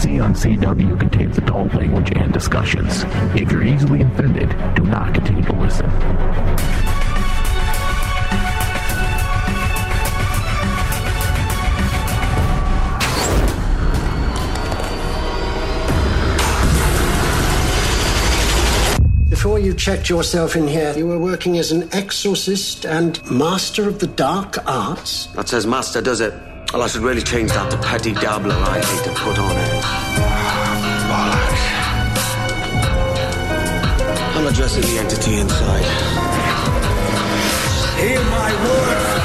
DC on CW contains adult language and discussions. If you're easily offended, do not continue to listen. Before you checked yourself in here, you were working as an exorcist and master of the dark arts? That says master, does it? Well, I should really change that to Petit Diablo. I hate to put on it. Bollocks. I'm addressing the entity inside. Hear my word.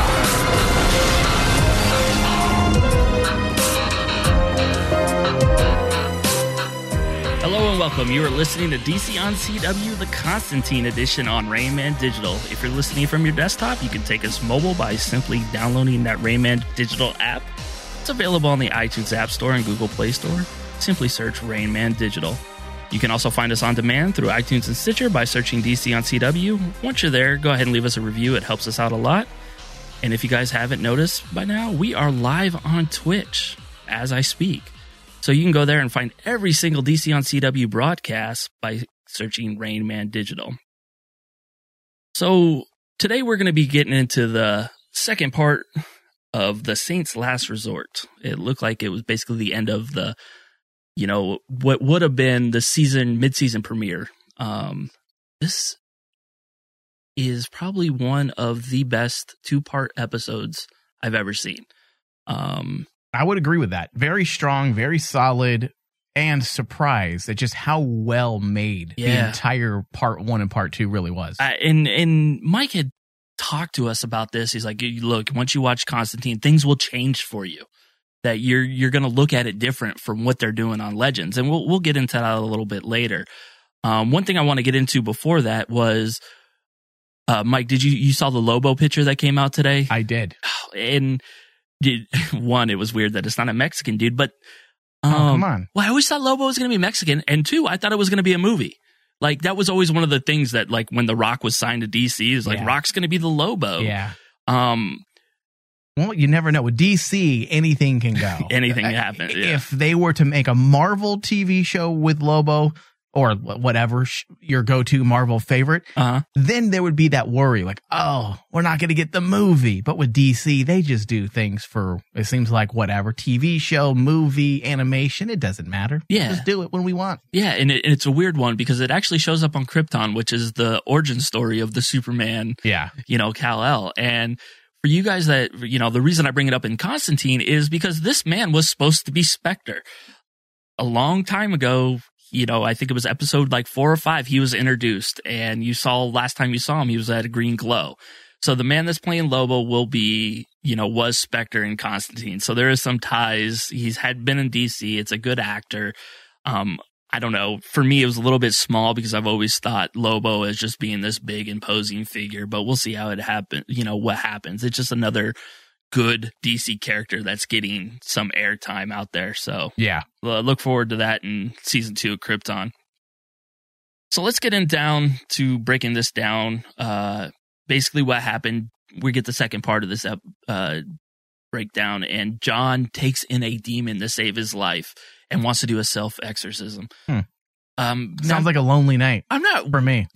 Hello and welcome. You are listening to DC on CW, the Constantine edition on Rayman Digital. If you're listening from your desktop, you can take us mobile by simply downloading that Rayman Digital app. It's available on the iTunes App Store and Google Play Store. Simply search Rayman Digital. You can also find us on demand through iTunes and Stitcher by searching DC on CW. Once you're there, go ahead and leave us a review. It helps us out a lot. And if you guys haven't noticed by now, we are live on Twitch as I speak. So you can go there and find every single DC on CW broadcast by searching Rayman Digital. So today we're going to be getting into the second part of The Saints' Last Resort. It looked like it was basically the end of the, what would have been the mid-season premiere. This is probably one of the best two-part episodes I've ever seen. I would agree with that. Very strong, very solid, and surprised at just how well made the entire part one and part two really was. And Mike had talked to us about this. He's like, look, once you watch Constantine, things will change for you. That you're going to look at it different from what they're doing on Legends. And we'll get into that a little bit later. One thing I want to get into before that was, Mike, did you saw the Lobo picture that came out today? I did. And one, it was weird that it's not a Mexican dude, but come on. Well, I always thought Lobo was going to be Mexican, and two, I thought it was going to be a movie. Like, that was always one of the things that, like, when The Rock was signed to DC, it was like, Rock's going to be the Lobo. Yeah. Well, you never know. With DC, anything can go. Anything can happen. Yeah. If they were to make a Marvel TV show with Lobo, or whatever your go-to Marvel favorite, then there would be that worry, like, oh, we're not going to get the movie. But with DC, they just do things for, it seems like, whatever, TV show, movie, animation, it doesn't matter. Yeah. Just do it when we want. Yeah, and it's a weird one because it actually shows up on Krypton, which is the origin story of the Superman, Kal-El. And for you guys that, the reason I bring it up in Constantine is because this man was supposed to be Spectre. A long time ago, I think it was episode like 4 or 5, he was introduced, and last time you saw him, he was at a green glow. So the man that's playing Lobo will be, was Spectre in Constantine. So there is some ties. He's been in DC. It's a good actor. I don't know. For me, it was a little bit small because I've always thought Lobo as just being this big, imposing figure, but we'll see how it happens. What happens. It's just another good DC character that's getting some airtime out there. So yeah, look forward to that in season 2 of Krypton. So let's get down to breaking this down. Basically what happened, we get the second part of this breakdown, and John takes in a demon to save his life and wants to do a self-exorcism. Sounds like a lonely night. I'm not for me.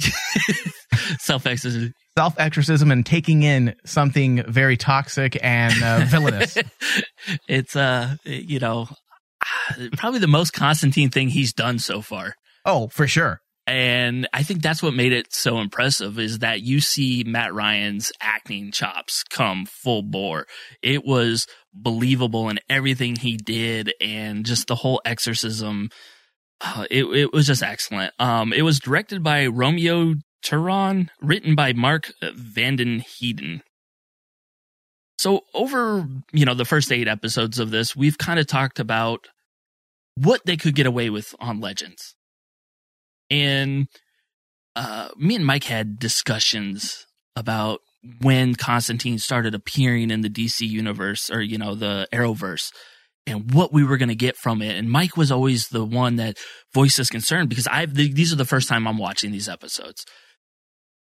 Self-exorcism and taking in something very toxic and villainous. It's probably the most Constantine thing he's done so far. Oh, for sure. And I think that's what made it so impressive, is that you see Matt Ryan's acting chops come full bore. It was believable in everything he did, and just the whole exorcism. It was just excellent. It was directed by Romeo Turon, written by Mark Vanden Heeden. So over, the first 8 episodes of this, we've kind of talked about what they could get away with on Legends. And me and Mike had discussions about when Constantine started appearing in the DC universe, or, the Arrowverse, and what we were going to get from it. And Mike was always the one that voiced his concern, because these are the first time I'm watching these episodes.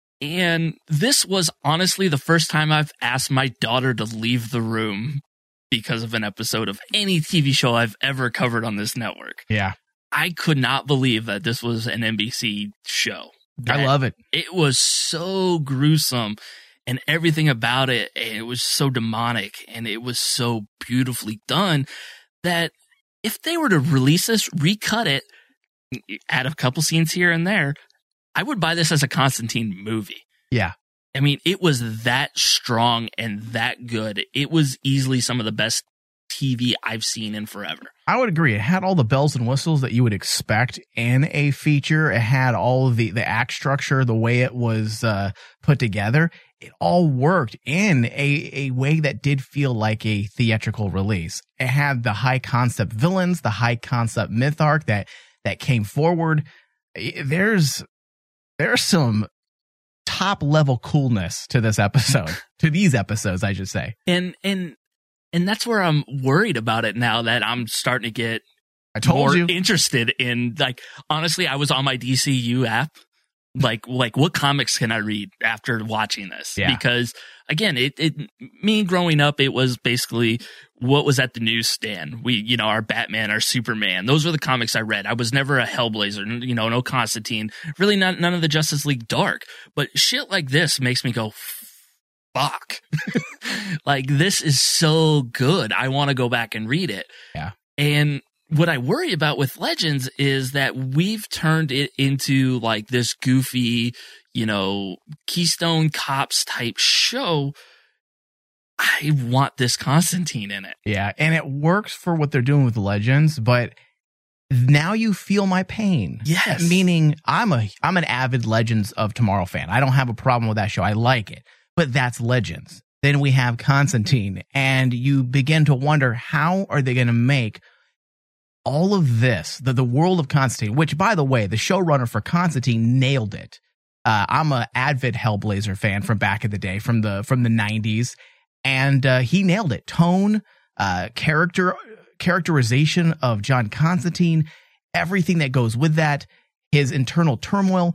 And this was honestly the first time I've asked my daughter to leave the room because of an episode of any TV show I've ever covered on this network. Yeah. I could not believe that this was an NBC show. I love it. It was so gruesome and everything about it. And it was so demonic and it was so beautifully done that if they were to release this, recut it, add a couple scenes here and there, I would buy this as a Constantine movie. Yeah. I mean, it was that strong and that good. It was easily some of the best TV I've seen in forever. I would agree. It had all the bells and whistles that you would expect in a feature. It had all of the act structure, the way it was put together. It all worked in a way that did feel like a theatrical release. It had the high concept villains, the high concept myth arc that came forward. There's some top level coolness to this episode, to these episodes, I should say. And that's where I'm worried about it now that I'm starting to get interested in, like, honestly, I was on my DCU app. Like what comics can I read after watching this? Yeah. Because again, me growing up, it was basically what was at the newsstand. Our Batman, our Superman, those were the comics I read. I was never a Hellblazer, no Constantine, really none of the Justice League Dark, but shit like this makes me go, fuck. Like, this is so good. I want to go back and read it. Yeah. And what I worry about with Legends is that we've turned it into like this goofy, Keystone Cops type show. I want this Constantine in it. Yeah. And it works for what they're doing with Legends, but now you feel my pain. Yes. Meaning I'm an avid Legends of Tomorrow fan. I don't have a problem with that show. I like it. But that's Legends. Then we have Constantine, and you begin to wonder, how are they going to make all of this, the world of Constantine, which, by the way, the showrunner for Constantine nailed it. I'm an avid Hellblazer fan from back in the day, from the 90s, and he nailed it. Tone, characterization of John Constantine, everything that goes with that, his internal turmoil.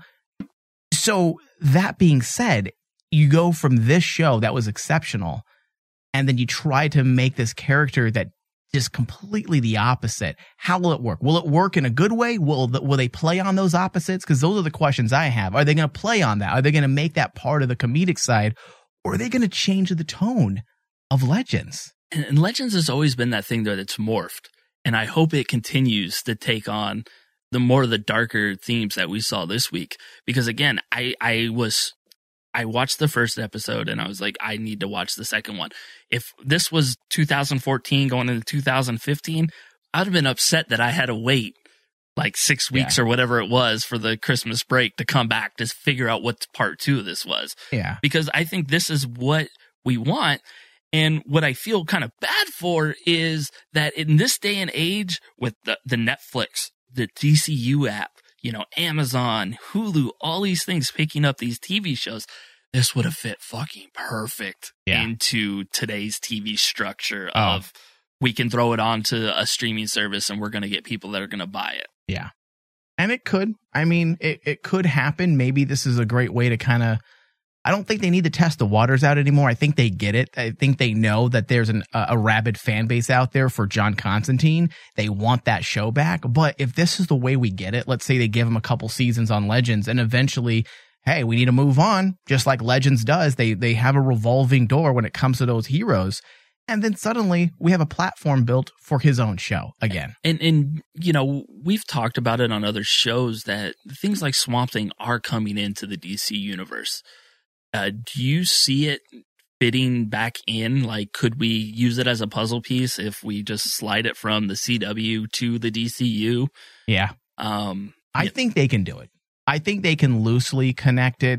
So that being said, you go from this show that was exceptional, and then you try to make this character that just completely the opposite. How will it work? Will it work in a good way? Will they play on those opposites? Because those are the questions I have. Are they going to play on that? Are they going to make that part of the comedic side? Or are they going to change the tone of Legends? And Legends has always been that thing that's morphed. And I hope it continues to take on the more of the darker themes that we saw this week. Because again, I watched the first episode and I was like, I need to watch the second one. If this was 2014 going into 2015, I'd have been upset that I had to wait like 6 weeks or whatever it was for the Christmas break to come back to figure out what part 2 of this was. Yeah. Because I think this is what we want. And what I feel kind of bad for is that in this day and age with the Netflix, the DCU app, Amazon, Hulu, all these things picking up these TV shows, this would have fit fucking perfect into today's TV structure of we can throw it onto a streaming service and we're going to get people that are going to buy it. Yeah. And it could. I mean, it could happen. Maybe this is a great way to kind of, I don't think they need to test the waters out anymore. I think they get it. I think they know that there's a rabid fan base out there for John Constantine. They want that show back. But if this is the way we get it, let's say they give him a couple seasons on Legends and eventually, hey, we need to move on, just like Legends does. They have a revolving door when it comes to those heroes. And then suddenly we have a platform built for his own show again. And we've talked about it on other shows that things like Swamp Thing are coming into the DC universe. Do you see it fitting back in? Like, could we use it as a puzzle piece if we just slide it from the CW to the DCU? Yeah. I think they can do it. I think they can loosely connect it.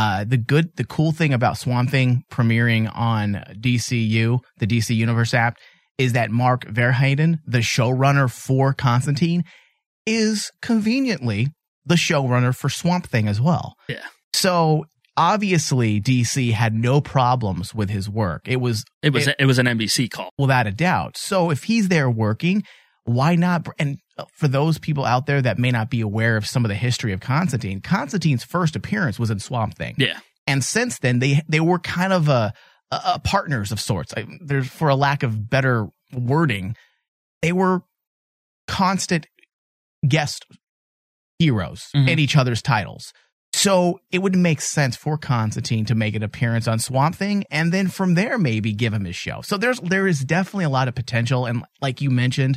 The cool thing about Swamp Thing premiering on DCU, the DC Universe app, is that Mark Verheiden, the showrunner for Constantine, is conveniently the showrunner for Swamp Thing as well. Yeah. So obviously DC had no problems with his work. It was an NBC call, without a doubt. So if he's there working, why not? And for those people out there that may not be aware of some of the history of Constantine's first appearance was in Swamp Thing. Yeah. And since then, they were kind of a partners of sorts. There's, for a lack of better wording, they were constant guest heroes in each other's titles. So it would make sense for Constantine to make an appearance on Swamp Thing, and then from there maybe give him his show. So there is definitely a lot of potential, and like you mentioned,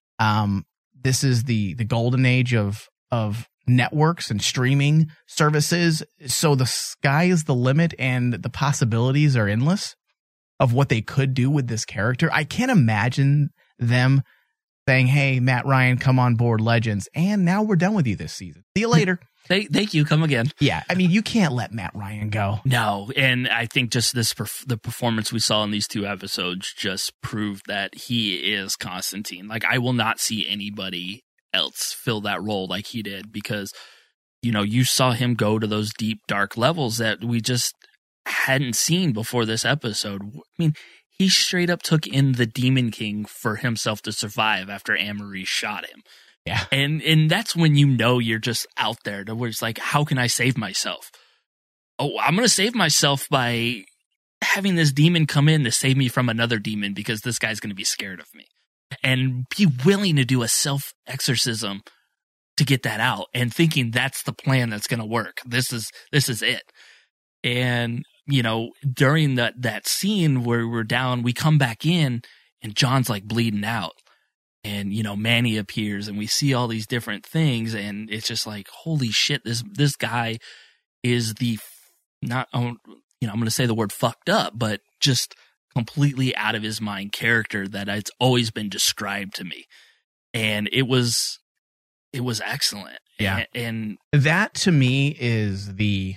this is the golden age of networks and streaming services. So the sky is the limit, and the possibilities are endless of what they could do with this character. I can't imagine them saying, "Hey, Matt Ryan, come on board Legends, and now we're done with you this season. See you later." Thank you. Come again. Yeah, I mean, you can't let Matt Ryan go. No, and I think just the performance we saw in these 2 episodes just proved that he is Constantine. Like, I will not see anybody else fill that role like he did, because, you know, you saw him go to those deep, dark levels that we just hadn't seen before this episode. I mean, he straight up took in the Demon King for himself to survive after Anne-Marie shot him. Yeah. And that's when you know you're just out there to where it's like, how can I save myself? Oh, I'm going to save myself by having this demon come in to save me from another demon, because this guy's going to be scared of me. And be willing to do a self-exorcism to get that out, and thinking that's the plan that's going to work. This is it. And, you know, during that scene where we're down, we come back in and John's like bleeding out. And, you know, Manny appears and we see all these different things, and it's just like, holy shit, this guy is I'm going to say the word fucked up, but just completely out of his mind character that it's always been described to me. And it was excellent. Yeah. And that to me is the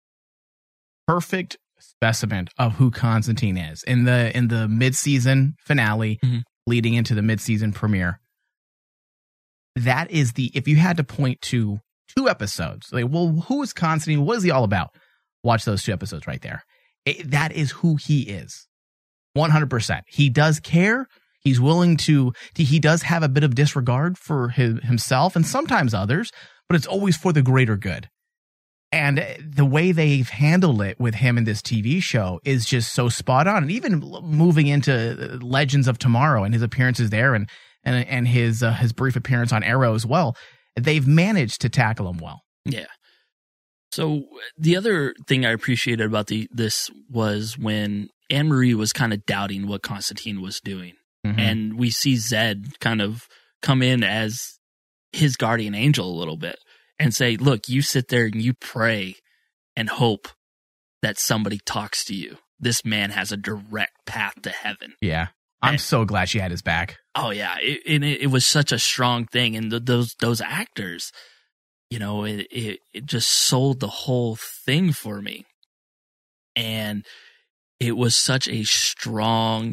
perfect specimen of who Constantine is. In the mid-season finale, leading into the mid-season premiere, that is if you had to point to 2 episodes, like, well, who is Constantine? What is he all about? Watch those 2 episodes right there. That is who he is. 100%. He does care. He's willing to, he does have a bit of disregard for himself and sometimes others, but it's always for the greater good. And the way they've handled it with him in this TV show is just so spot on. And even moving into Legends of Tomorrow and his appearances there, and his brief appearance on Arrow as well, they've managed to tackle him well. Yeah. So the other thing I appreciated about this was when Anne-Marie was kind of doubting what Constantine was doing. And we see Zed kind of come in as his guardian angel a little bit and say, look, you sit there and you pray and hope that somebody talks to you. This man has a direct path to heaven. Yeah. I'm so glad she had his back. Oh, yeah. It was such a strong thing. And those actors, you know, it just sold the whole thing for me. And it was such a strong,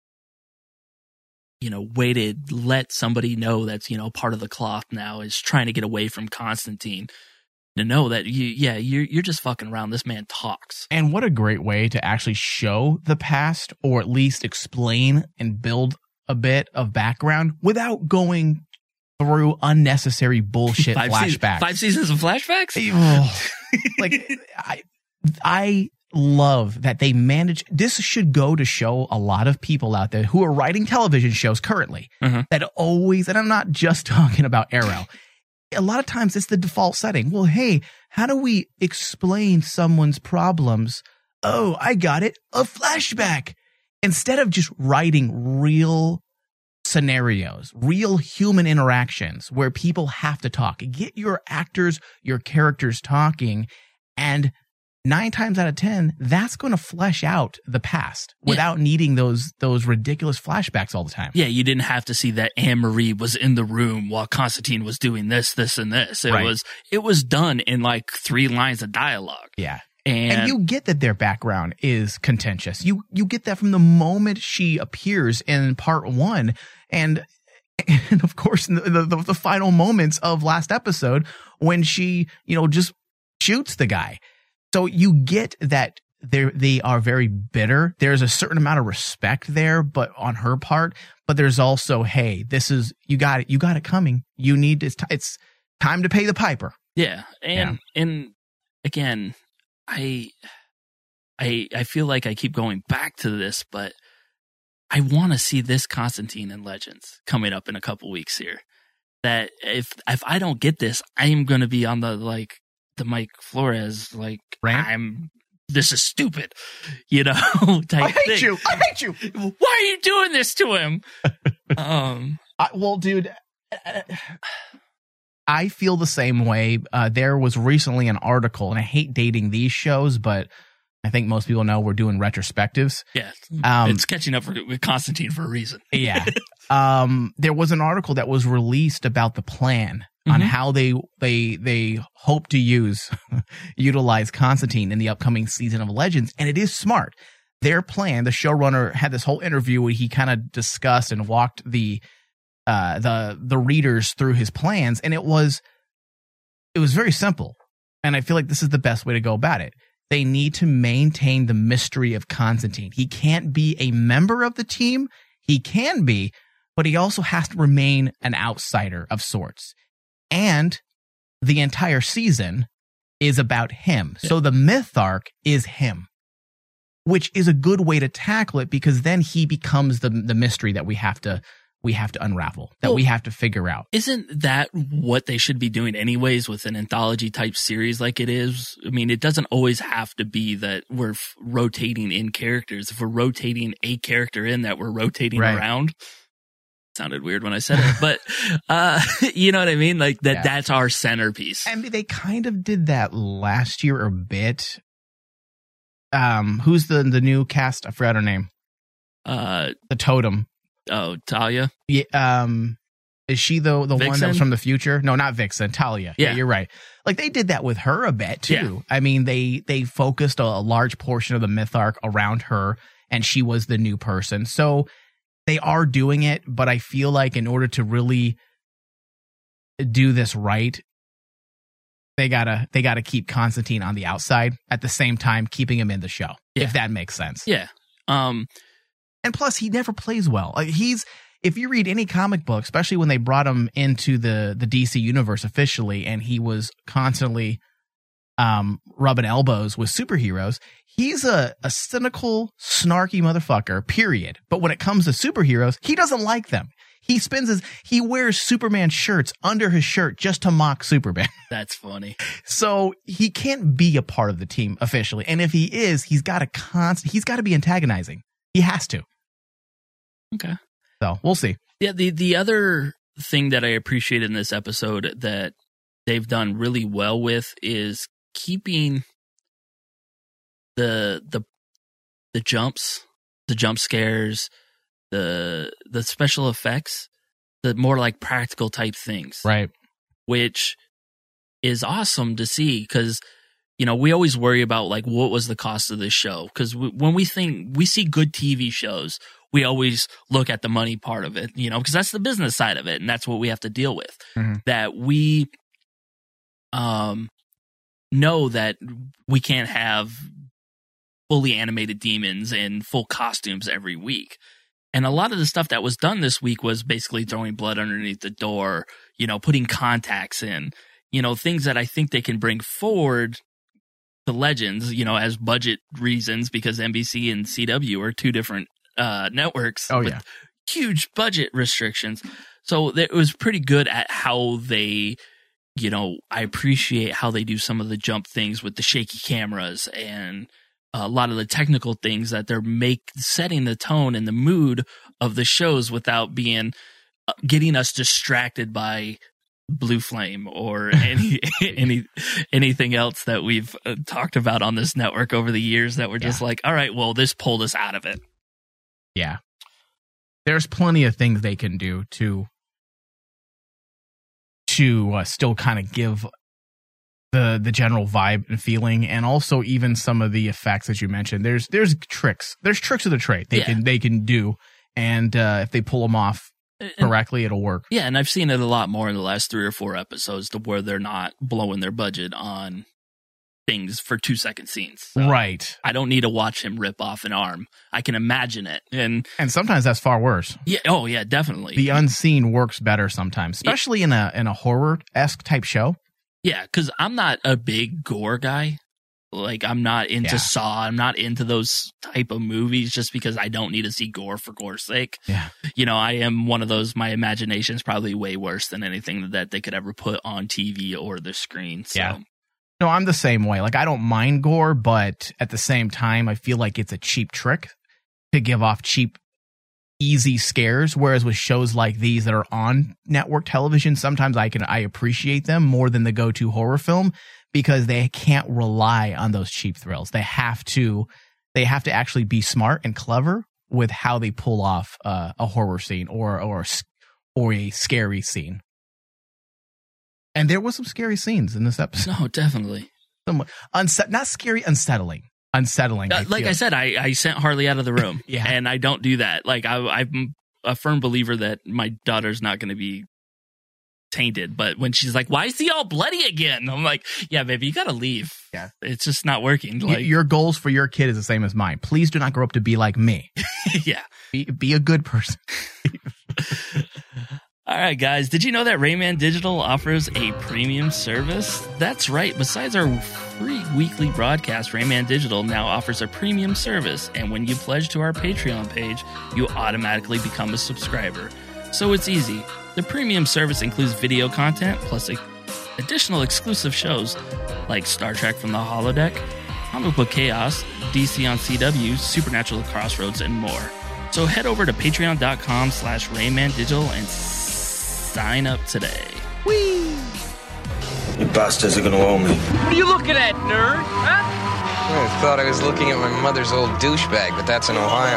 you know, way to let somebody know that's, you know, part of the cloth now is trying to get away from Constantine, to know that you're just fucking around. This man talks. And what a great way to actually show the past, or at least explain and build a bit of background without going through unnecessary bullshit flashbacks. 5 seasons of flashbacks? Like, I love that they manage. This should go to show a lot of people out there who are writing television shows currently that always, and I'm not just talking about Arrow, a lot of times it's the default setting. Well, hey, how do we explain someone's problems? Oh, I got it. A flashback. Instead of just writing real scenarios, real human interactions where people have to talk, get your actors, your characters talking, and 9 times out of 10, that's going to flesh out the past without needing those ridiculous flashbacks all the time. Yeah, you didn't have to see that Anne-Marie was in the room while Constantine was doing this, and this. It was done in like 3 lines of dialogue. Yeah. And you get that their background is contentious. You get that from the moment she appears in part 1. And of course, in the final moments of last episode when she, you know, just shoots the guy. So you get that they are very bitter. There's a certain amount of respect there, but on her part. But there's also, hey, this is, you got it coming. You need it's time to pay the piper. Yeah, and again, I feel like I keep going back to this, but I want to see this Constantine in Legends coming up in a couple weeks here. That if I don't get this, I am going to be on the Mike Flores, this is stupid, type I hate thing. I hate you. Why are you doing this to him? Well, dude, I feel the same way. There was recently an article, and I hate dating these shows, but I think most people know we're doing retrospectives. Yeah, it's catching up with Constantine for a reason. Yeah. There was an article that was released about the plan on how they hope to utilize Constantine in the upcoming season of Legends, and it is smart. Their plan, the showrunner had this whole interview where he kind of discussed and walked the readers through his plans, and it was very simple. And I feel like this is the best way to go about it. They need to maintain the mystery of Constantine. He can't be a member of the team. He can be, but he also has to remain an outsider of sorts. And the entire season is about him. So the myth arc is him, which is a good way to tackle it, because then he becomes the mystery that we have to unravel, we have to figure out. Isn't that what they should be doing anyways with an anthology type series like it is? I mean, it doesn't always have to be that we're rotating in characters. If we're rotating a character in, that we're rotating around. Sounded weird when I said it, but you know what I mean? Like that's our centerpiece. I mean, they kind of did that last year a bit. Who's the new cast? I forgot her name. The Totem. Oh, Talia? Yeah. Is she the one that was from the future? No, not Vixen. Talia. Yeah, you're right. Like, they did that with her a bit too. Yeah. I mean, they focused a large portion of the myth arc around her, and she was the new person. So they are doing it, but I feel like in order to really do this right, they gotta keep Constantine on the outside at the same time keeping him in the show. Yeah. If that makes sense. Yeah. And plus, he never plays well. Like, if you read any comic book, especially when they brought him into the DC universe officially, and he was constantly rubbing elbows with superheroes, he's a cynical, snarky motherfucker, period. But when it comes to superheroes, he doesn't like them. He wears Superman shirts under his shirt just to mock Superman. That's funny. So he can't be a part of the team officially. And if he is, he's got to be antagonizing. He has to. Okay. So we'll see. Yeah. The other thing that I appreciate in this episode that they've done really well with is keeping the jumps, the jump scares, the special effects, the more like practical type things. Right. Which is awesome to see, because we always worry about like what was the cost of this show, because when we see good TV shows, we always look at the money part of it, because that's the business side of it, and that's what we have to deal with. Mm-hmm. That we know that we can't have fully animated demons in full costumes every week. And a lot of the stuff that was done this week was basically throwing blood underneath the door, putting contacts in, things that I think they can bring forward to Legends, as budget reasons, because NBC and CW are two different networks with huge budget restrictions. So it was pretty good at how they, I appreciate how they do some of the jump things with the shaky cameras and a lot of the technical things that they're setting the tone and the mood of the shows without being getting us distracted by Blue Flame or anything else that we've talked about on this network over the years that we're just like, all right, well, this pulled us out of it. Yeah. There's plenty of things they can do to still kind of give the general vibe and feeling, and also even some of the effects that you mentioned. There's tricks. There's tricks of the trade they can do, and if they pull them off correctly, it'll work. Yeah, and I've seen it a lot more in the last 3 or 4 episodes, to where they're not blowing their budget on things for 2-second scenes. So right. I don't need to watch him rip off an arm. I can imagine it. And sometimes that's far worse. Yeah. Oh yeah, definitely. The unseen works better sometimes, especially in a horror-esque type show. Yeah, because I'm not a big gore guy. Like, I'm not into Saw. I'm not into those type of movies just because I don't need to see gore for gore's sake. Yeah. You know, I am one of those, my imagination is probably way worse than anything that they could ever put on TV or the screen. So. Yeah. No, I'm the same way. Like, I don't mind gore, but at the same time, I feel like it's a cheap trick to give off cheap, easy scares. Whereas with shows like these that are on network television, sometimes I appreciate them more than the go-to horror film because they can't rely on those cheap thrills. They have to actually be smart and clever with how they pull off a horror scene or a scary scene. And there was some scary scenes in this episode. No, definitely. Not scary, unsettling. Like I said, I sent Harley out of the room. Yeah. And I don't do that. Like, I'm a firm believer that my daughter's not going to be tainted. But when she's like, why is he all bloody again? I'm like, yeah, baby, you got to leave. Yeah. It's just not working. Like, your goals for your kid is the same as mine. Please do not grow up to be like me. Yeah. Be a good person. All right, guys. Did you know that Rayman Digital offers a premium service? That's right. Besides our free weekly broadcast, Rayman Digital now offers a premium service. And when you pledge to our Patreon page, you automatically become a subscriber. So it's easy. The premium service includes video content plus additional exclusive shows like Star Trek from the Holodeck, Comic Book Chaos, DC on CW, Supernatural Crossroads, and more. So head over to patreon.com/RaymanDigital and sign up today. You bastards are gonna owe me. What are you looking at, nerd? Huh? I thought I was looking at my mother's old douchebag, but that's in Ohio.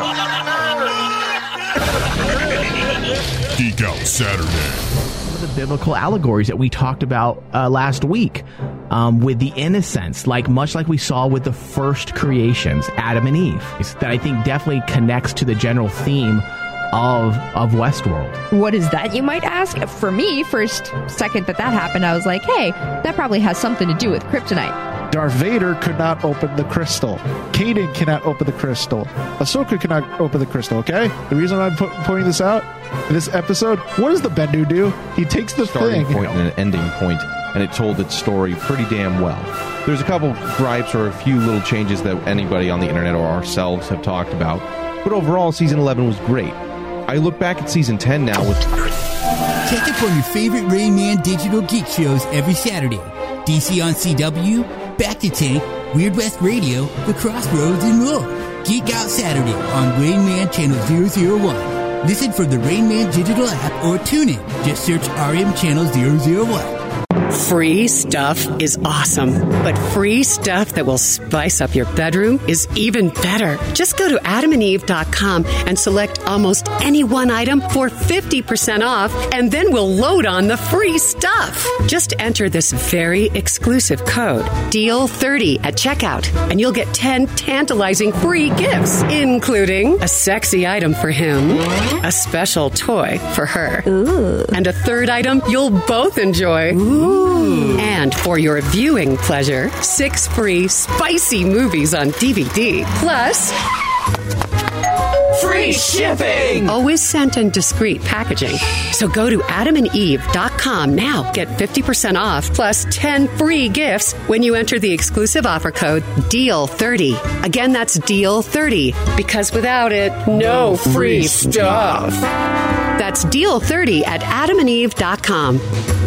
Geek Out Saturday. Some of the biblical allegories that we talked about last week with the innocents, much like we saw with the first creations, Adam and Eve, that I think definitely connects to the general theme of Westworld. What is that, you might ask? For me, first second that happened, I was like, hey, that probably has something to do with kryptonite. Darth Vader could not open the crystal. Kanan cannot open the crystal. Ahsoka cannot open the crystal, okay? The reason I'm pointing this out in this episode, what does the Bendu do? He takes the starting thing. point and an ending point, and it told its story pretty damn well. There's a couple gripes or a few little changes that anybody on the internet or ourselves have talked about, but overall, Season 11 was great. I look back at Season 10 now with... Catch up on your favorite Rayman Digital Geek shows every Saturday. DC on CW, Back to Tank, Weird West Radio, The Crossroads, and more. Geek Out Saturday on Rayman Channel 001. Listen from the Rayman Digital app or tune in. Just search RM Channel 001. Free stuff is awesome, but free stuff that will spice up your bedroom is even better. Just go to adamandeve.com and select almost any one item for 50% off, and then we'll load on the free stuff. Just enter this very exclusive code, DEAL30, at checkout, and you'll get 10 tantalizing free gifts, including a sexy item for him, a special toy for her, and a third item you'll both enjoy. And for your viewing pleasure, 6 free spicy movies on DVD. Plus, free shipping! Always sent in discreet packaging. So go to adamandeve.com now. Get 50% off plus 10 free gifts when you enter the exclusive offer code DEAL30. Again, that's DEAL30. Because without it, no free stuff. That's DEAL30 at adamandeve.com.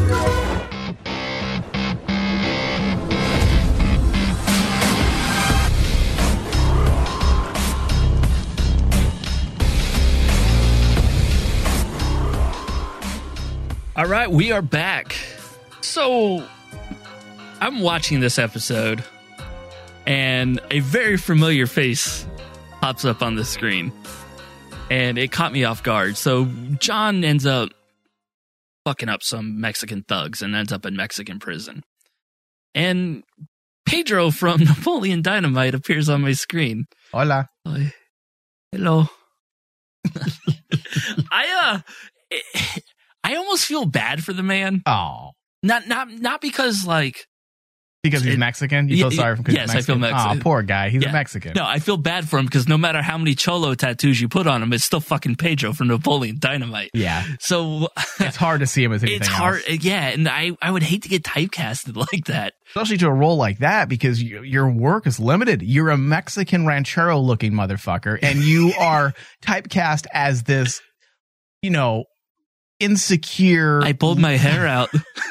All right, we are back. So, I'm watching this episode, and a very familiar face pops up on the screen, and it caught me off guard. So, John ends up fucking up some Mexican thugs and ends up in Mexican prison. And Pedro from Napoleon Dynamite appears on my screen. Hola. Hello. I almost feel bad for the man. Oh. Not because, like, Because he's Mexican? You feel sorry for him? Yes, I feel Mexican. Oh, poor guy. He's a Mexican. No, I feel bad for him because no matter how many Cholo tattoos you put on him, it's still fucking Pedro from Napoleon Dynamite. Yeah. So it's hard to see him as anything else. Yeah, and I would hate to get typecasted like that. Especially to a role like that because your work is limited. You're a Mexican ranchero looking motherfucker and you are typecast as this, insecure. I pulled my hair out.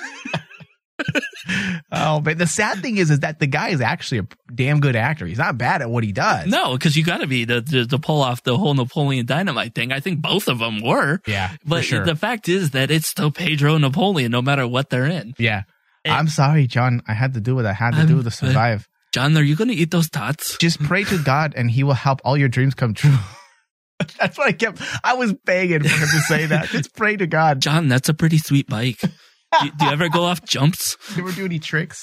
Oh, but the sad thing is that the guy is actually a damn good actor. He's not bad at what he does. No, because you got to be to pull off the whole Napoleon Dynamite thing. I think both of them were. Yeah, but sure. The fact is that it's still Pedro and Napoleon, no matter what they're in. Yeah, I'm sorry, John. I had to do what I had to do to survive. John, are you going to eat those tots? Just pray to God, and He will help all your dreams come true. That's what I was begging for him to say that. Just pray to God. John, that's a pretty sweet bike. Do you ever go off jumps? You ever do any tricks?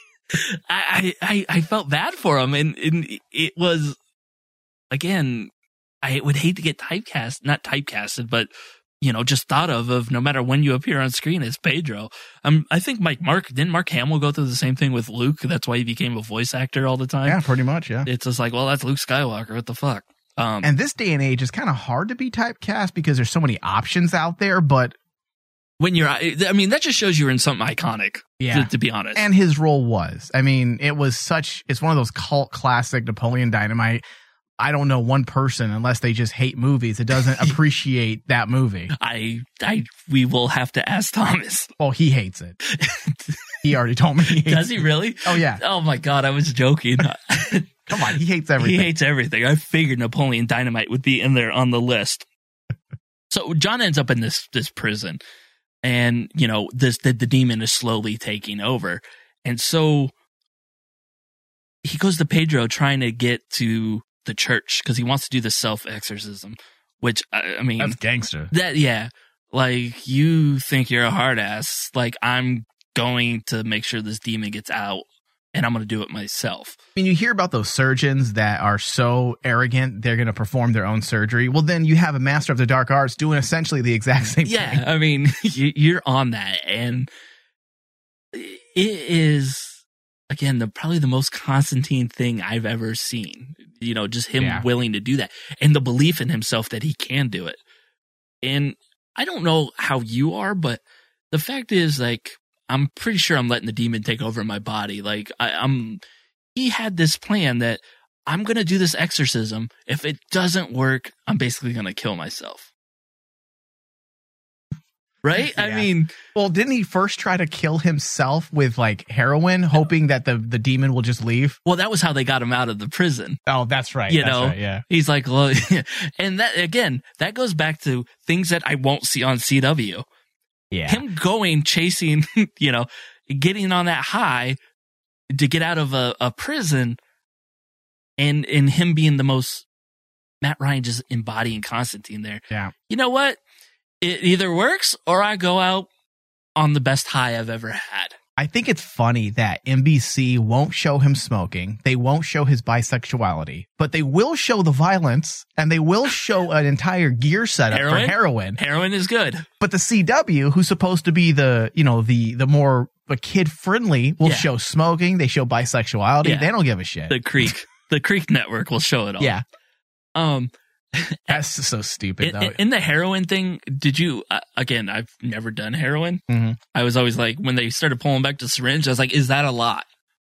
I felt bad for him, and it was, again, I would hate to get not typecasted, but just thought of no matter when you appear on screen, it's Pedro. I think didn't Mark Hamill go through the same thing with Luke? That's why he became a voice actor all the time. Yeah, pretty much. Yeah, it's just like, well, that's Luke Skywalker. What the fuck? And this day and age, it's kind of hard to be typecast because there's so many options out there, but. When that just shows you're in something iconic, to be honest. And his role was. It's one of those cult classic Napoleon Dynamite. I don't know one person, unless they just hate movies, that doesn't appreciate that movie. We will have to ask Thomas. Oh, he hates it. He already told me he hates it. Does he really? Oh, yeah. Oh, my God, I was joking. Come on, he hates everything. He hates everything. I figured Napoleon Dynamite would be in there on the list. So John ends up in this prison. And, the demon is slowly taking over. And so he goes to Pedro trying to get to the church because he wants to do the self-exorcism, which, that's gangster. Like, you think you're a hard ass. Like, I'm going to make sure this demon gets out. And I'm going to do it myself. You hear about those surgeons that are so arrogant, they're going to perform their own surgery. Well, then you have a master of the dark arts doing essentially the exact same thing. Yeah, you're on that. And it is, again, probably the most Constantine thing I've ever seen. Just him willing to do that. And the belief in himself that he can do it. And I don't know how you are, but the fact is, like, I'm pretty sure I'm letting the demon take over my body. Like he had this plan that I'm going to do this exorcism. If it doesn't work, I'm basically going to kill myself. Right? Yeah. Well, didn't he first try to kill himself with like heroin, hoping that the demon will just leave? Well, that was how they got him out of the prison. Oh, that's right. Right, yeah. He's like, well, and that goes back to things that I won't see on CW. Yeah. Him chasing, getting on that high to get out of a prison and him being the most, Matt Ryan just embodying Constantine there. Yeah. You know what? It either works or I go out on the best high I've ever had. I think it's funny that NBC won't show him smoking. They won't show his bisexuality, but they will show the violence and they will show an entire gear setup for heroin. Heroin is good. But the CW, who's supposed to be the more kid friendly, will show smoking. They show bisexuality. Yeah. They don't give a shit. The Creek Network will show it all. Yeah. That's so stupid, though. In the heroin thing, did you, again, I've never done heroin. Mm-hmm. I was always like, when they started pulling back the syringe, I was like, is that a lot?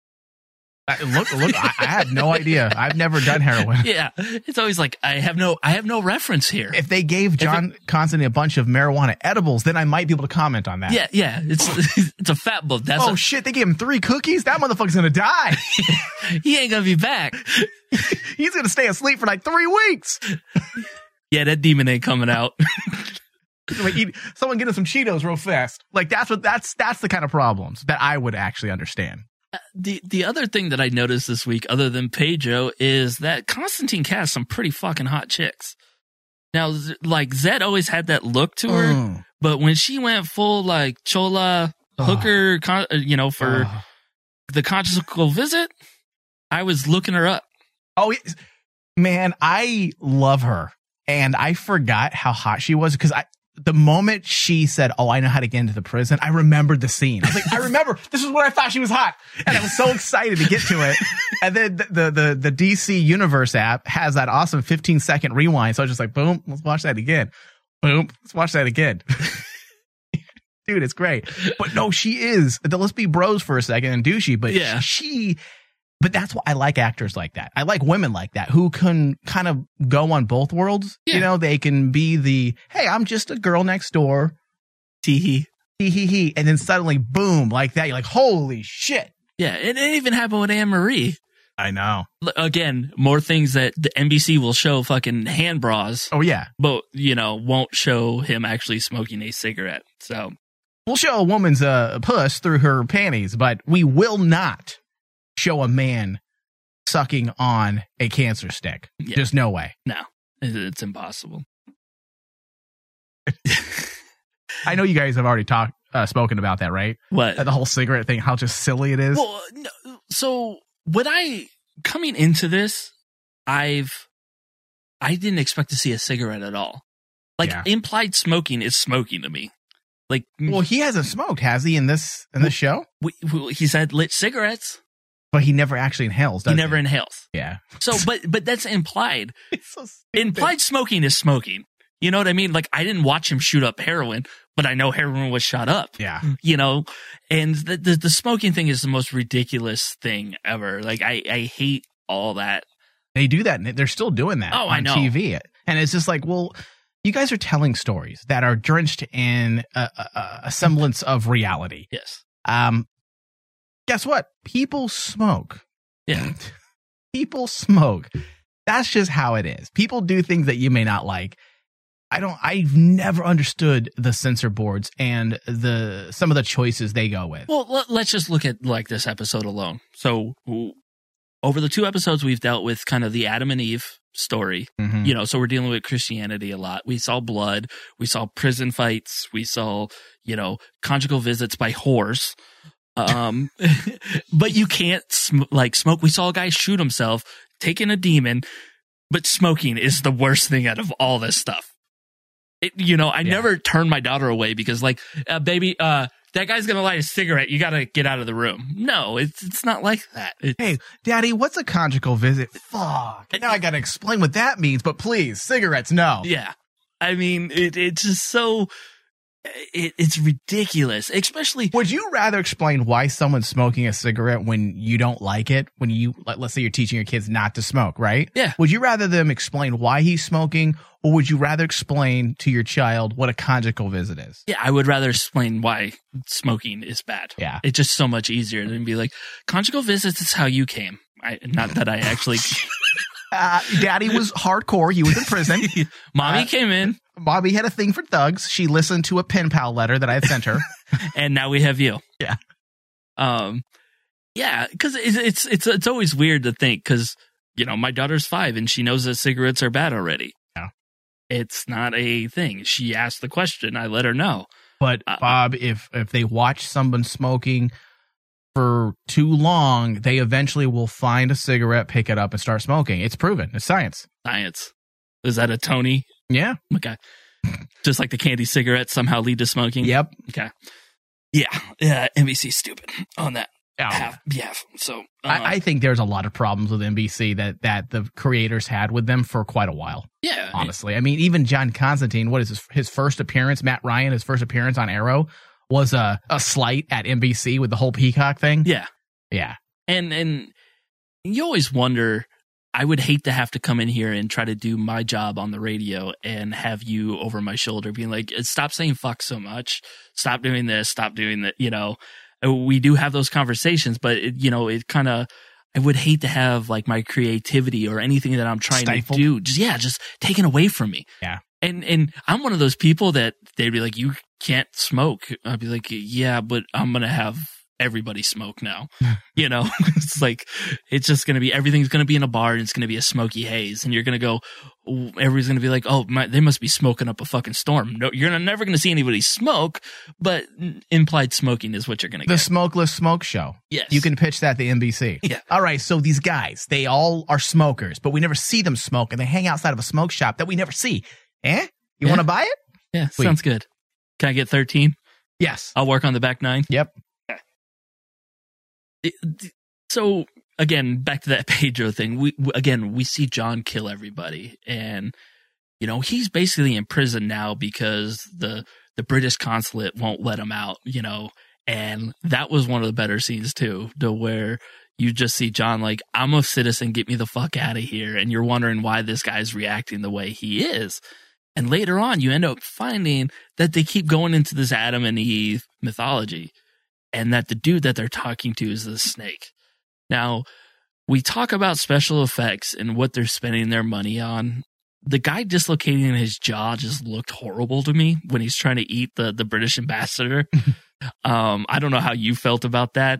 Look, I had no idea. I've never done heroin. Yeah. It's always like, I have no reference here. If they gave John Constantine a bunch of marijuana edibles, then I might be able to comment on that. Yeah. It's a fat book. Shit, they gave him 3 cookies? That motherfucker's gonna die. He ain't gonna be back. He's gonna stay asleep for like 3 weeks. Yeah, that demon ain't coming out. Someone get us some Cheetos real fast. Like that's the kind of problems that I would actually understand. The other thing that I noticed this week, other than Pedro, is that Constantine cast some pretty fucking hot chicks. Now, like, Zed always had that look to her, but when she went full, like, Chola hooker, for the conjugal visit, I was looking her up. Oh, man, I love her. And I forgot how hot she was because the moment she said, "Oh, I know how to get into the prison," I remembered the scene. I was like, I remember, this is where I thought she was hot. And I was so excited to get to it. And then the DC Universe app has that awesome 15-second rewind. So I was just like, boom, let's watch that again. Boom, let's watch that again. Dude, it's great. But no, she is. Let's be bros for a second and douchey. But but that's why I like actors like that. I like women like that who can kind of go on both worlds. Yeah. You know, they can be the, hey, I'm just a girl next door. Tee hee. And then suddenly, boom, like that. You're like, holy shit. Yeah. It even happened with Anne-Marie. I know. Again, more things that the NBC will show fucking hand bras. Oh, yeah. But, won't show him actually smoking a cigarette. So we'll show a woman's puss through her panties, but we will not show a man sucking on a cancer stick. Yeah. There's no way. No, it's impossible. I know you guys have already spoken about that, right? What? The whole cigarette thing, how just silly it is. Well, no, so coming into this, I didn't expect to see a cigarette at all. Like implied smoking is smoking to me. Like, well, he hasn't smoked, has he? In this show, he's had lit cigarettes. But he never actually inhales, does he? Never inhales. Yeah. So, but that's implied. It's so stupid. Implied smoking is smoking. You know what I mean? Like, I didn't watch him shoot up heroin, but I know heroin was shot up. Yeah. And the smoking thing is the most ridiculous thing ever. Like, I hate all that. They do that, and they're still doing that on TV. And it's just like, well, you guys are telling stories that are drenched in a semblance of reality. Yes. Guess what? People smoke. Yeah. People smoke. That's just how it is. People do things that you may not like. I've never understood the censor boards and some of the choices they go with. Well, let's just look at like this episode alone. So over the 2 episodes, we've dealt with kind of the Adam and Eve story. Mm-hmm. So we're dealing with Christianity a lot. We saw blood. We saw prison fights. We saw, conjugal visits by whores. But you can't smoke. We saw a guy shoot himself, taking a demon, but smoking is the worst thing out of all this stuff. I never turn my daughter away because baby, that guy's going to light a cigarette. You got to get out of the room. No, it's not like that. Hey, Daddy, what's a conjugal visit? Fuck. Now I got to explain what that means, but please, cigarettes, no. Yeah. I mean, it's just so... It's ridiculous, especially... Would you rather explain why someone's smoking a cigarette when you don't like it? When you, let's say you're teaching your kids not to smoke, right? Yeah. Would you rather them explain why he's smoking, or would you rather explain to your child what a conjugal visit is? Yeah, I would rather explain why smoking is bad. Yeah. It's just so much easier than be like, conjugal visits is how you came. Not that I actually... Daddy was hardcore. He was in prison. Mommy came in. Mommy had a thing for thugs. She listened to a pen pal letter that I had sent her. And now we have you. Yeah. Yeah, because it's always weird to think because, my daughter's 5 and she knows that cigarettes are bad already. Yeah. It's not a thing. She asked the question. I let her know. But Bob, if they watch someone smoking for too long, they eventually will find a cigarette, pick it up, and start smoking. It's proven. It's science. Science. Is that a Tony? Yeah. Okay. Just like the candy cigarettes somehow lead to smoking? Yep. Okay. Yeah. NBC's stupid on that. Yeah. So I think there's a lot of problems with NBC that the creators had with them for quite a while. Yeah. Honestly. I mean, even John Constantine, what is his first appearance, Matt Ryan, his first appearance on Arrow, was a slight at NBC with the whole Peacock thing. Yeah. Yeah. And you always wonder, I would hate to have to come in here and try to do my job on the radio and have you over my shoulder being like, stop saying fuck so much. Stop doing this. Stop doing that. We do have those conversations, but it kind of, I would hate to have like my creativity or anything that I'm trying Stifled. to do. Just taken away from me. Yeah. And I'm one of those people that they'd be like, you can't smoke. I'd be like, yeah, but I'm going to have everybody smoke now. It's like, it's just going to be, everything's going to be in a bar and it's going to be a smoky haze. And you're going to go, everybody's going to be like, oh, they must be smoking up a fucking storm. No, you're never going to see anybody smoke, but implied smoking is what you're going to get. The Smokeless Smoke Show. Yes. You can pitch that to NBC. Yeah. All right. So these guys, they all are smokers, but we never see them smoke, and they hang outside of a smoke shop that we never see. You want to buy it? Yeah, Sweet. sounds good. Can I get 13? Yes. I'll work on the back 9. Yep. So again, back to that Pedro thing. We see John kill everybody, and you know he's basically in prison now because the British consulate won't let him out. You know, and that was one of the better scenes too, to where you just see John like, I'm a citizen, get me the fuck out of here, and you're wondering why this guy's reacting the way he is. And later on, you end up finding that they keep going into this Adam and Eve mythology, and that the dude that they're talking to is the snake. Now, we talk about special effects and what they're spending their money on. The guy dislocating his jaw just looked horrible to me when he's trying to eat the British ambassador. I don't know how you felt about that.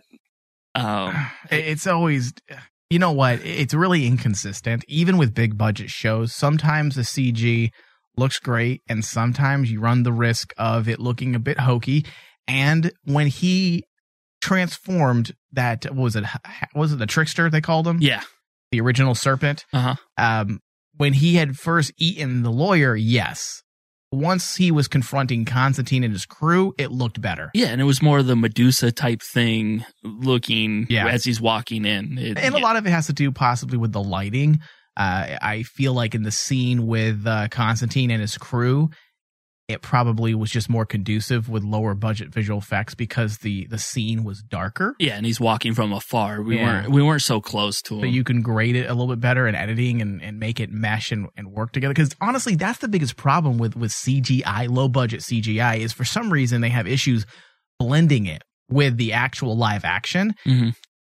It's always, you know what? It's really inconsistent. Even with big budget shows, sometimes the CG looks great, and sometimes you run the risk of it looking a bit hokey. And when he transformed that, was it the trickster they called him? Yeah. The original serpent. When he had first eaten the lawyer, yes. Once he was confronting Constantine and his crew, it looked better. Yeah, and it was more the Medusa type thing looking as he's walking in. A lot of it has to do possibly with the lighting. I feel like in the scene with Constantine and his crew, it probably was just more conducive with lower budget visual effects because the scene was darker. Yeah, and he's walking from afar. We weren't so close to him. But you can grade it a little bit better in editing and make it mesh and work together. Because honestly, that's the biggest problem with CGI, low budget CGI, is for some reason they have issues blending it with the actual live action. Mm-hmm.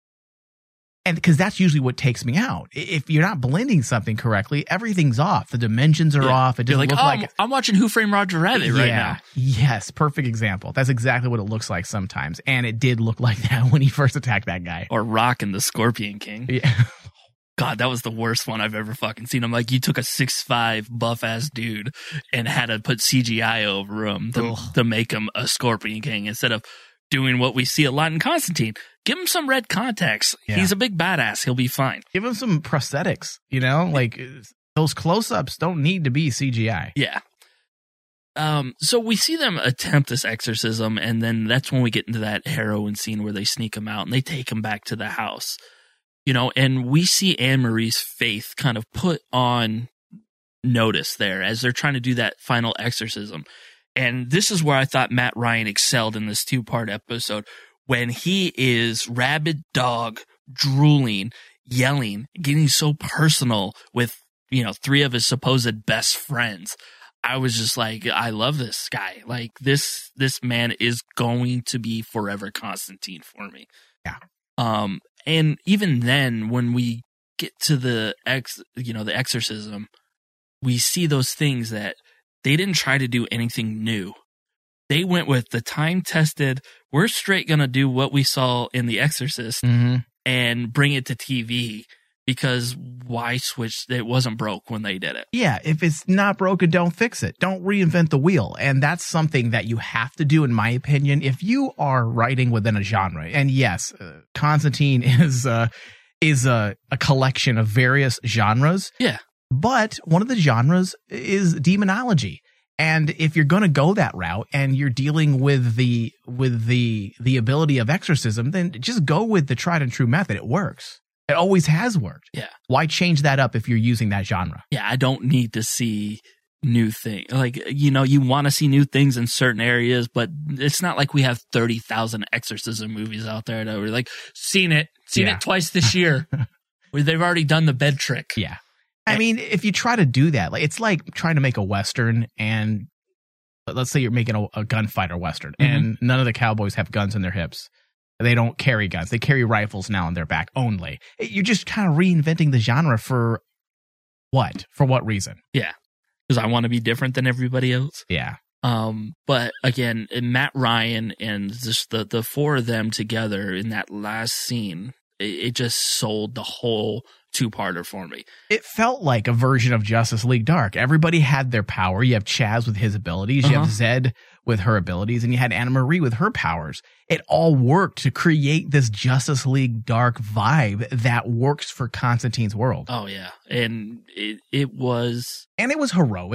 And because that's usually what takes me out. If you're not blending something correctly, everything's off. The dimensions are off. It doesn't look like I'm watching Who Framed Roger Rabbit right now. Yes, perfect example. That's exactly what it looks like sometimes. And it did look like that when he first attacked that guy. Or Rock and the Scorpion King. Yeah. God, that was the worst one I've ever fucking seen. I'm like, you took a 6'5" buff-ass dude and had to put CGI over him to make him a Scorpion King instead of doing what we see a lot in Constantine. Give him some red contacts. Yeah. He's a big badass. He'll be fine. Give him some prosthetics, like those close-ups don't need to be CGI. Yeah. So we see them attempt this exorcism, and then that's when we get into that heroin scene where they sneak him out and they take him back to the house. And we see Anne-Marie's faith kind of put on notice there as they're trying to do that final exorcism. And this is where I thought Matt Ryan excelled in this 2-part episode, when he is rabid dog, drooling, yelling, getting so personal with, 3 of his supposed best friends. I was just like, I love this guy. Like this man is going to be forever Constantine for me. Yeah. And even then, when we get to the exorcism, we see those things that they didn't try to do anything new. They went with the time-tested, we're straight going to do what we saw in The Exorcist and bring it to TV, because why switch? It wasn't broke when they did it. Yeah, if it's not broken, don't fix it. Don't reinvent the wheel. And that's something that you have to do, in my opinion, if you are writing within a genre. And yes, Constantine is a collection of various genres. Yeah. But one of the genres is demonology. And if you're going to go that route and you're dealing with the ability of exorcism, then just go with the tried and true method. It works. It always has worked. Yeah. Why change that up if you're using that genre? Yeah, I don't need to see new things. Like, you want to see new things in certain areas, but it's not like we have 30,000 exorcism movies out there that we're like, seen it twice this year. Where they've already done the bed trick. Yeah. I mean, if you try to do that, it's like trying to make a Western, and let's say you're making a gunfighter Western, and none of the cowboys have guns in their hips. They don't carry guns. They carry rifles now on their back only. You're just kind of reinventing the genre for what? For what reason? Yeah. Because I want to be different than everybody else. Yeah. But again, Matt Ryan and just the 4 of them together in that last scene, it just sold the whole 2-parter for me. It felt like a version of Justice League Dark. Everybody had their power. You have Chaz with his abilities. You have Zed with her abilities. And you had Anna Marie with her powers. It all worked to create this Justice League Dark vibe that works for Constantine's world. Oh, yeah. And it was... And it was heroic.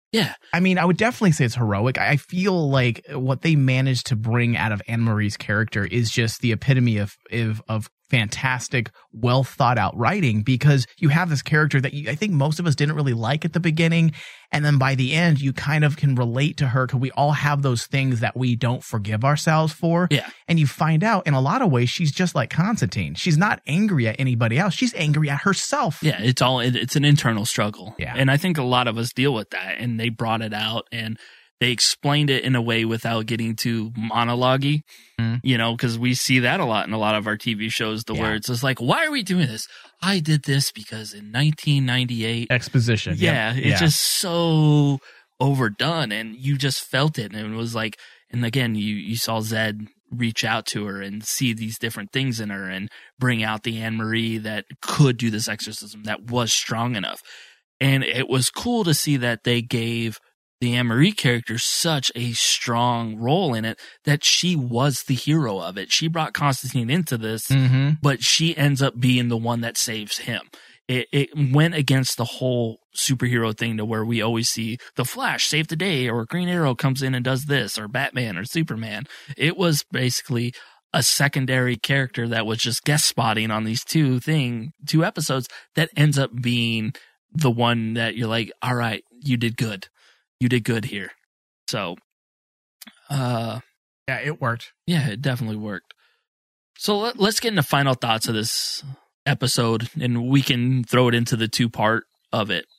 Yeah. I mean, I would definitely say it's heroic. I feel like what they managed to bring out of Anne Marie's character is just the epitome of fantastic, well thought out writing, because you have this character that I think most of us didn't really like at the beginning. And then by the end, you kind of can relate to her because we all have those things that we don't forgive ourselves for. Yeah. And you find out in a lot of ways, she's just like Constantine. She's not angry at anybody else. She's angry at herself. Yeah. It's an internal struggle. Yeah. And I think a lot of us deal with that, and they brought it out and they explained it in a way without getting too monologue-y, because we see that a lot in a lot of our TV shows, where it's just like, why are we doing this? I did this because in 1998. Exposition. Yeah. It's just so overdone, and you just felt it. And it was like, and again, you saw Zed reach out to her and see these different things in her and bring out the Anne Marie that could do this exorcism, that was strong enough. And it was cool to see that they gave the Anne Marie character such a strong role in it that she was the hero of it. She brought Constantine into this, but she ends up being the one that saves him. It went against the whole superhero thing to where we always see the Flash save the day, or Green Arrow comes in and does this, or Batman or Superman. It was basically a secondary character that was just guest spotting on these two episodes that ends up being the one that you're like, all right, you did good. You did good here. So, yeah, it worked. Yeah, it definitely worked. So let's get into final thoughts of this episode, and we can throw it into the 2-part of it.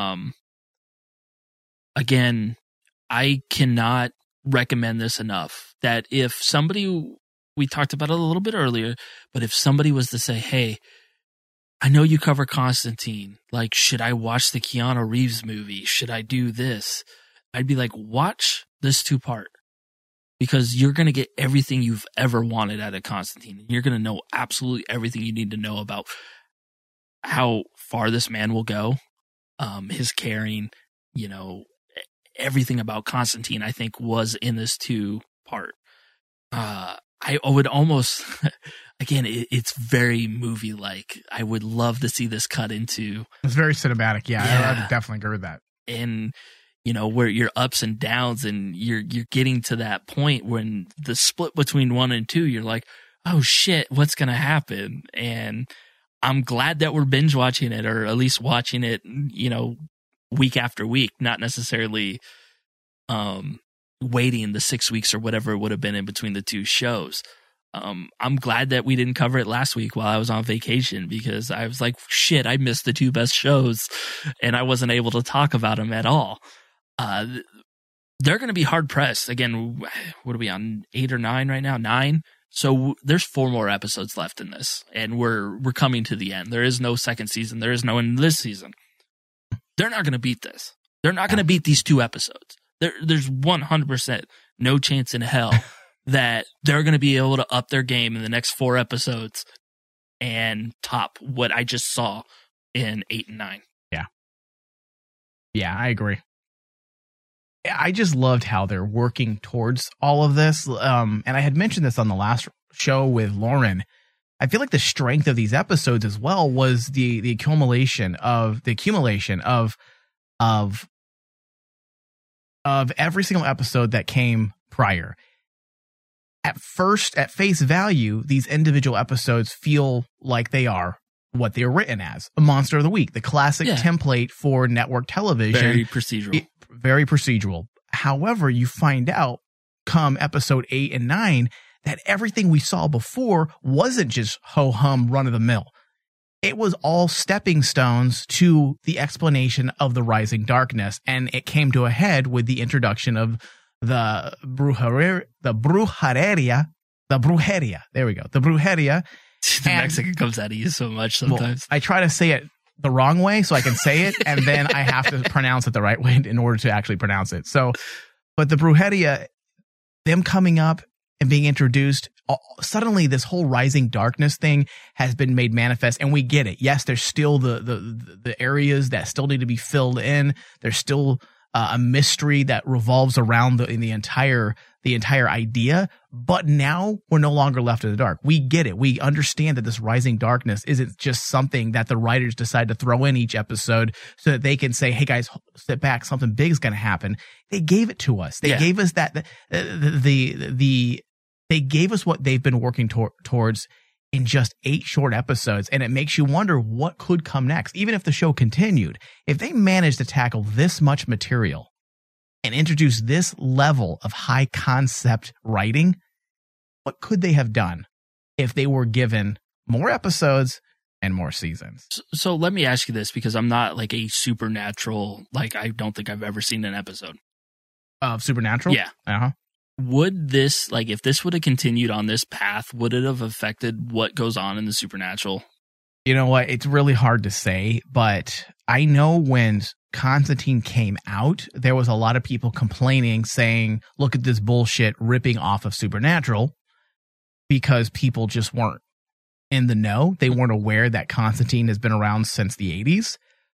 Again, I cannot recommend this enough, that if somebody, we talked about it a little bit earlier, but if somebody was to say, hey, I know you cover Constantine. Like, should I watch the Keanu Reeves movie? Should I do this? I'd be like, watch this 2-part, because you're going to get everything you've ever wanted out of Constantine. You're going to know absolutely everything you need to know about how far this man will go, his caring, everything about Constantine, I think, was in this 2-part. I would almost, again, it's very movie-like. I would love to see this cut into. It's very cinematic. Yeah. I would definitely agree with that. And, where your ups and downs, and you're getting to that point when the split between 1 and 2, you're like, oh shit, what's going to happen? And I'm glad that we're binge watching it, or at least watching it, week after week, not necessarily, waiting the 6 weeks or whatever it would have been in between the 2 shows. I'm glad that we didn't cover it last week while I was on vacation, because I was like, shit, I missed the 2 best shows and I wasn't able to talk about them at all. They're going to be hard pressed. Again, what are we on, 8 or 9 right now? 9. So there's 4 more episodes left in this, and we're coming to the end. There is no second season. There is no in this season. They're not going to beat this. They're not going to beat these 2 episodes. There's 100% no chance in hell that they're going to be able to up their game in the next 4 episodes and top what I just saw in 8 and 9. Yeah. Yeah, I agree. I just loved how they're working towards all of this. And I had mentioned this on the last show with Lauren. I feel like the strength of these episodes as well was the accumulation of every single episode that came prior. At face value, these individual episodes feel like they are what they were written as. A Monster of the Week, the classic template for network television. Very procedural. Very procedural. However, you find out come episode 8 and 9 that everything we saw before wasn't just ho-hum run-of-the-mill. It was all stepping stones to the explanation of the rising darkness, and it came to a head with the introduction of the brujeria. There we go. The brujeria. The Mexican comes out of you so much sometimes. Well, I try to say it the wrong way so I can say it, and then I have to pronounce it the right way in order to actually pronounce it. So, but the brujeria, them coming up and being introduced, suddenly this whole rising darkness thing has been made manifest, and we get it. Yes, there's still the areas that still need to be filled in. There's still a mystery that revolves around the entire idea. But now we're no longer left in the dark. We get it. We understand that this rising darkness isn't just something that the writers decide to throw in each episode so that they can say, hey guys, sit back, something big is going to happen. They gave it to us. They gave us that, they gave us what they've been working towards in just 8 short episodes. And it makes you wonder what could come next. Even if the show continued, if they managed to tackle this much material and introduce this level of high concept writing, what could they have done if they were given more episodes and more seasons? So let me ask you this, because I'm not like a Supernatural, like I don't think I've ever seen an episode of Supernatural. Yeah. Uh-huh. Would this, like, if this would have continued on this path, would it have affected what goes on in the Supernatural? You know what? It's really hard to say, but I know when Constantine came out, there was a lot of people complaining, saying, look at this bullshit, ripping off of Supernatural, because people just weren't in the know. They weren't aware that Constantine has been around since the 80s.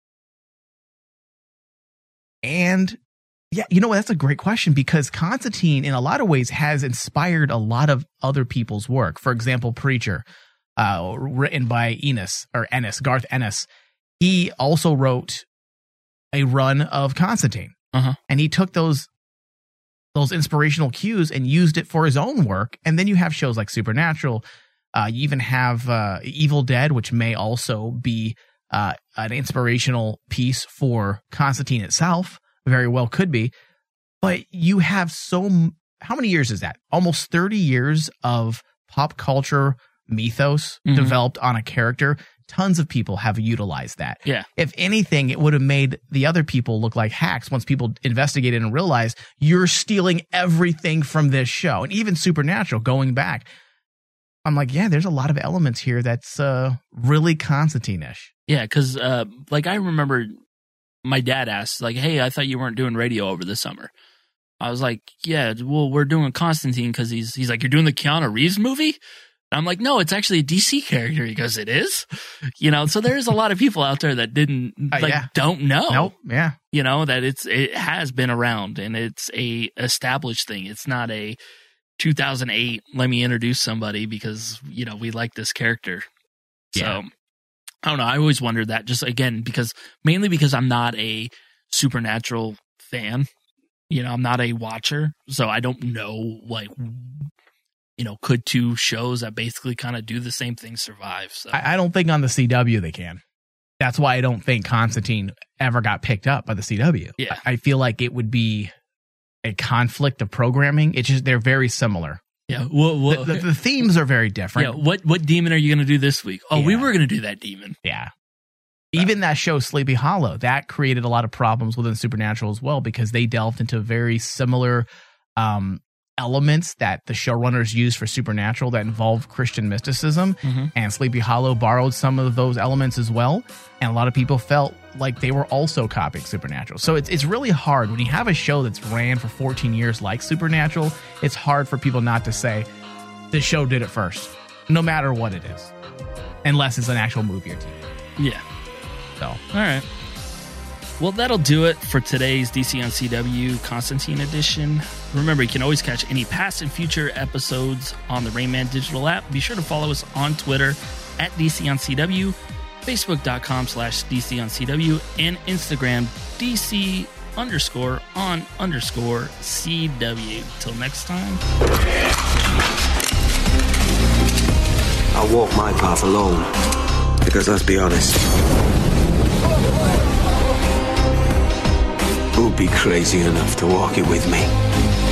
And yeah, you know what? That's a great question, because Constantine, in a lot of ways, has inspired a lot of other people's work. For example, Preacher, written by Garth Ennis. He also wrote a run of Constantine, and he took those inspirational cues and used it for his own work. And then you have shows like Supernatural. You even have Evil Dead, which may also be an inspirational piece for Constantine itself. Very well could be. But you have how many years is that? Almost 30 years of pop culture mythos developed on a character. Tons of people have utilized that. Yeah. If anything, it would have made the other people look like hacks once people investigated and realized you're stealing everything from this show. And even Supernatural, going back, I'm like, yeah, there's a lot of elements here that's really Constantine-ish. Yeah, because like I remember my dad asked, like, hey, I thought you weren't doing radio over the summer. I was like, yeah, well, we're doing Constantine, because he's like, you're doing the Keanu Reeves movie? And I'm like, no, it's actually a DC character. He goes, it is? You know, so there's a lot of people out there that don't know. Nope, yeah. You know, that it has been around, and it's a established thing. It's not a 2008, let me introduce somebody because, you know, we like this character. Yeah. So I don't know. I always wondered that, just again, mainly because I'm not a Supernatural fan. You know, I'm not a watcher, so I don't know, like, you know, could 2 shows that basically kind of do the same thing survive? So I don't think on the CW they can. That's why I don't think Constantine ever got picked up by the CW. Yeah. I feel like it would be a conflict of programming. It's just, they're very similar. Yeah, the themes are very different. Yeah, what demon are you going to do this week? Oh, we were going to do that demon. Yeah. Even that show, Sleepy Hollow, that created a lot of problems within Supernatural as well, because they delved into very similar elements that the showrunners used for Supernatural that involved Christian mysticism. And Sleepy Hollow borrowed some of those elements as well. And a lot of people felt like they were also copying Supernatural. So it's really hard when you have a show that's ran for 14 years like Supernatural. It's hard for people not to say this show did it first, no matter what it is, unless it's an actual movie or TV. Yeah. So, all right. Well, that'll do it for today's DC on CW Constantine edition. Remember, you can always catch any past and future episodes on the Rayman digital app. Be sure to follow us on Twitter at DC on CW, Facebook.com/DC on CW, and Instagram DC_on_CW. Till next time. I walk my path alone, because let's be honest, who'd be crazy enough to walk it with me?